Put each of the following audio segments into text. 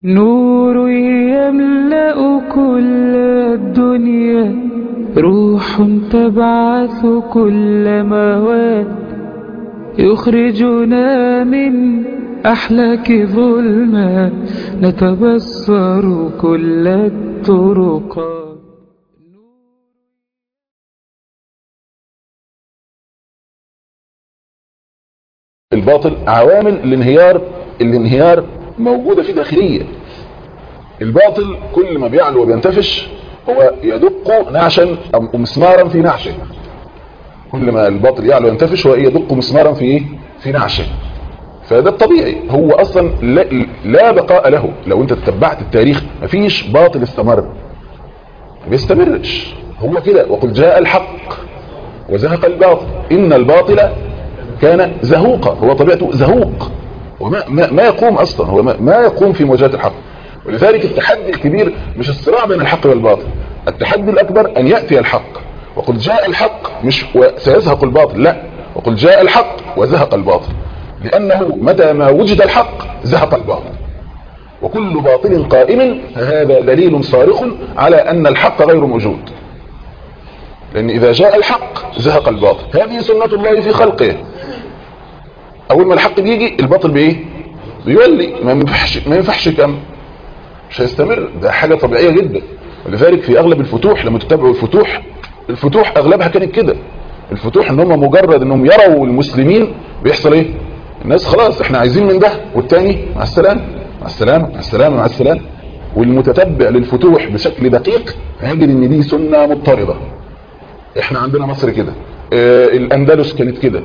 نور يملأ كل الدنيا، روح تبعث كل مواد، يخرجنا من أحلاك ظلمات، نتبصر كل الطرقات. الباطل عوامل الانهيار موجودة في داخلية. الباطل كل ما بيعلو وبينتفش هو يدق نعشا أو مسمارا في نعشه. كل ما الباطل يعلو وينتفش هو يدق مسمارا في ايه؟ في نعشه. فده الطبيعي، هو اصلا لا بقاء له. لو انت تتبعت التاريخ مفيش باطل استمر، ما بيستمرش، هو كده. وقل جاء الحق وزهق الباطل ان الباطل كان زهوقا. هو طبيعته زهوق وما ما يقوم اصلا، هو ما يقوم في مواجهه الحق. ولذلك التحدي الكبير مش الصراع بين الحق والباطل، التحدي الاكبر ان ياتي الحق. وقل جاء الحق مش وسيزهق الباطل، لا، وقل جاء الحق وزهق الباطل، لانه متى ما وجد الحق زهق الباطل. وكل باطل قائم فهذا دليل صارخ على ان الحق غير موجود، لان اذا جاء الحق زهق الباطل. هذه سنة الله في خلقه. اول ما الحق بيجي الباطل بايه؟ بيولي. ما ينفعش كم، مش هيستمر، ده حاجة طبيعية جدا. ولذلك في اغلب الفتوح، لما تتابعوا الفتوح اغلبها كانت كده. الفتوح ان هم مجرد انهم يروا المسلمين بيحصل ايه؟ الناس خلاص احنا عايزين من ده، والتاني مع السلامة مع السلامة مع السلامة مع السلامة. والمتتبع للفتوح بشكل دقيق هيجد ان دي سنة مضطردة. احنا عندنا مصر كده، الاندلس كانت كده،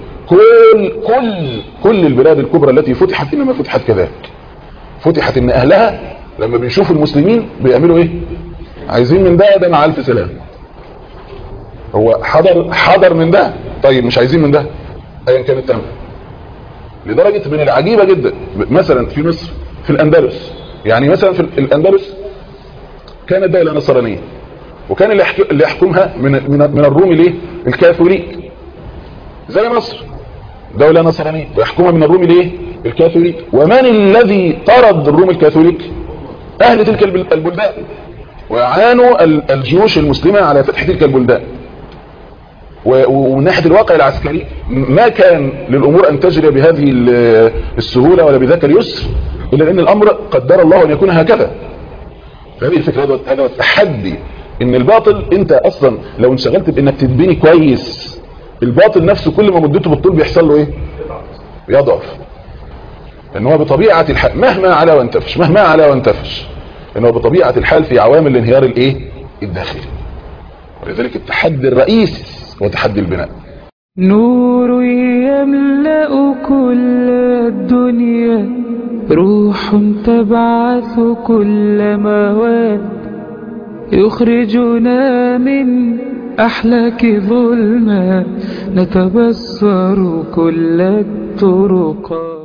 كل البلاد الكبرى التي فتحت انما فتحت كذلك. فتحت ان اهلها لما بيشوفوا المسلمين بيعملوا ايه؟ عايزين من ده مع الف سلام. هو حضر من ده، طيب مش عايزين من ده ايا كان التمر. لدرجة من العجيبة جدا مثلا في مصر في الاندلس، يعني مثلا في الاندلس كانت دولة نصرانية، وكان اللي يحكمها من الروم ليه؟ الكاثوليك. زي مصر دولة نصرانية ويحكمها من الروم ليه؟ الكاثوليك. ومن الذي طرد الروم الكاثوليك؟ اهل تلك البلدان، وعانوا الجيوش المسلمة على فتح تلك البلدان. ومن ناحية الواقع العسكري ما كان للأمور أن تجري بهذه السهولة ولا بذاك اليسر، إلا أن الأمر قدر الله أن يكون هكذا. فهذه الفكرة، هذا هو التحدي. ان الباطل انت اصلا لو انشغلت بانك تتبني كويس، الباطل نفسه كل ما مدته بالطول بيحصل له ايه؟ بيضعف. لان هو بطبيعة الحال مهما على وانتفش لانه بطبيعة الحال في عوامل الانهيار الايه؟ الداخلي. ولذلك التحدي الرئيس هو تحدي البناء. نور يملأ كل الدنيا، روح تبعث كل مواد، يخرجنا من أحلاك ظلمات، نتبصر كل الطرقات.